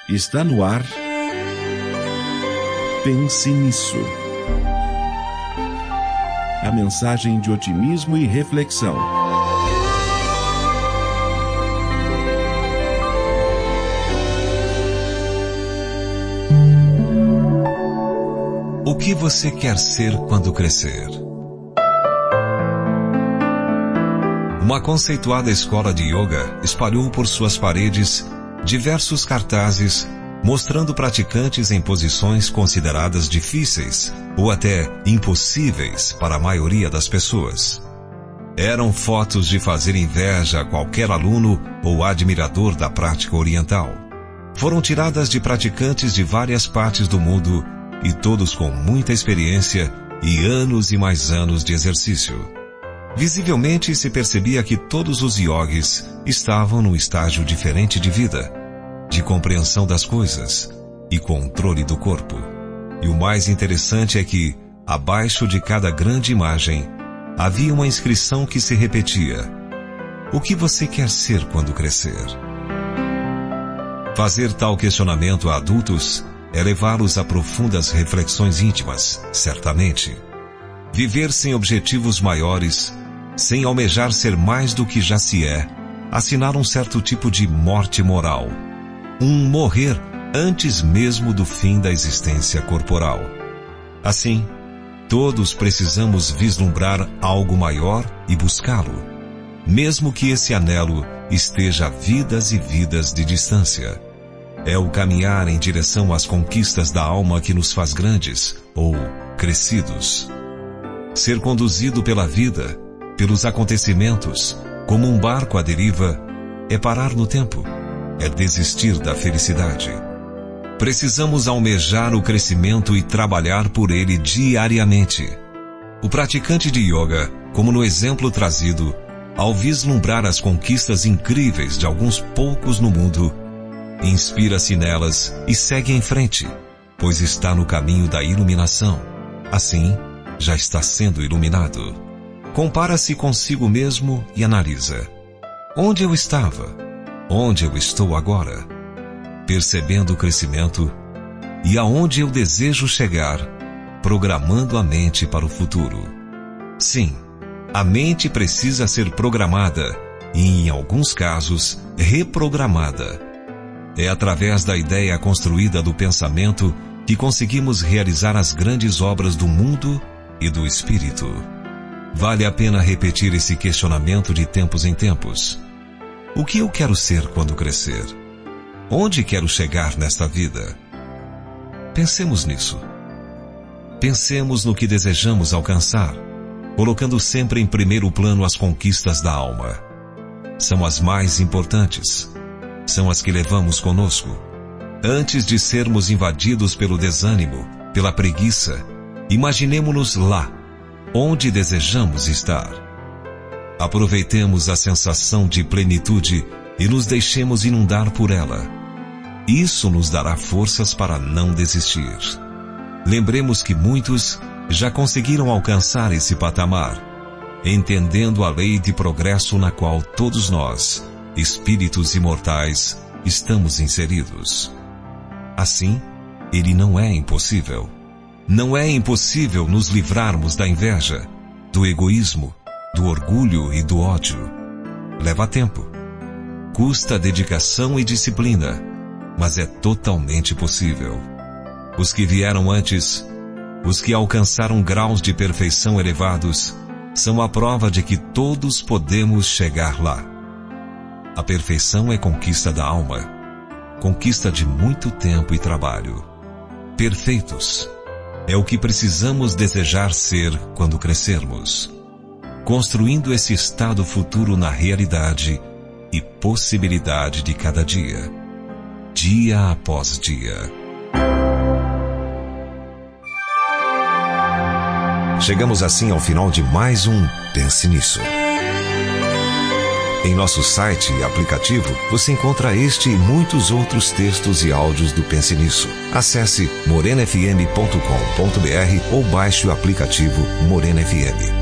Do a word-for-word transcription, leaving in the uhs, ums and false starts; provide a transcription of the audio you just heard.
Está no ar. Pense nisso. A mensagem de otimismo e reflexão. O que você quer ser quando crescer? Uma conceituada escola de yoga espalhou por suas paredes diversos cartazes mostrando praticantes em posições consideradas difíceis ou até impossíveis para a maioria das pessoas. Eram fotos de fazer inveja a qualquer aluno ou admirador da prática oriental. Foram tiradas de praticantes de várias partes do mundo e todos com muita experiência e anos e mais anos de exercício. Visivelmente se percebia que todos os yogis estavam num estágio diferente de vida, de compreensão das coisas e controle do corpo. E o mais interessante é que, abaixo de cada grande imagem, havia uma inscrição que se repetia: o que você quer ser quando crescer? Fazer tal questionamento a adultos é levá-los a profundas reflexões íntimas, certamente. Viver sem objetivos maiores, sem almejar ser mais do que já se é, assinar um certo tipo de morte moral. Um morrer antes mesmo do fim da existência corporal. Assim, todos precisamos vislumbrar algo maior e buscá-lo, mesmo que esse anelo esteja a vidas e vidas de distância. É o caminhar em direção às conquistas da alma que nos faz grandes ou crescidos. Ser conduzido pela vida, pelos acontecimentos, como um barco à deriva, é parar no tempo, é desistir da felicidade. Precisamos almejar o crescimento e trabalhar por ele diariamente. O praticante de yoga, como no exemplo trazido, ao vislumbrar as conquistas incríveis de alguns poucos no mundo, inspira-se nelas e segue em frente, pois está no caminho da iluminação. Assim, já está sendo iluminado. Compara-se consigo mesmo e analisa: onde eu estava? Onde eu estou agora? Percebendo o crescimento e aonde eu desejo chegar, programando a mente para o futuro. Sim, a mente precisa ser programada e, em alguns casos, reprogramada. É através da ideia construída do pensamento que conseguimos realizar as grandes obras do mundo e do espírito. Vale a pena repetir esse questionamento de tempos em tempos. O que eu quero ser quando crescer? Onde quero chegar nesta vida? Pensemos nisso. Pensemos no que desejamos alcançar, colocando sempre em primeiro plano as conquistas da alma. São as mais importantes. São as que levamos conosco. Antes de sermos invadidos pelo desânimo, pela preguiça, imaginemo-nos lá, onde desejamos estar. Aproveitemos a sensação de plenitude e nos deixemos inundar por ela. Isso nos dará forças para não desistir. Lembremos que muitos já conseguiram alcançar esse patamar, entendendo a lei de progresso na qual todos nós, espíritos imortais, estamos inseridos. Assim, ele não é impossível. Não é impossível nos livrarmos da inveja, do egoísmo, do orgulho e do ódio. Leva tempo. Custa dedicação e disciplina, mas é totalmente possível. Os que vieram antes, os que alcançaram graus de perfeição elevados, são a prova de que todos podemos chegar lá. A perfeição é conquista da alma, conquista de muito tempo e trabalho. Perfeitos é o que precisamos desejar ser quando crescermos, construindo esse estado futuro na realidade e possibilidade de cada dia, dia após dia. Chegamos assim ao final de mais um Pense Nisso. Em nosso site e aplicativo, você encontra este e muitos outros textos e áudios do Pense Nisso. Acesse morena f m ponto com ponto b r ou baixe o aplicativo Morena F M.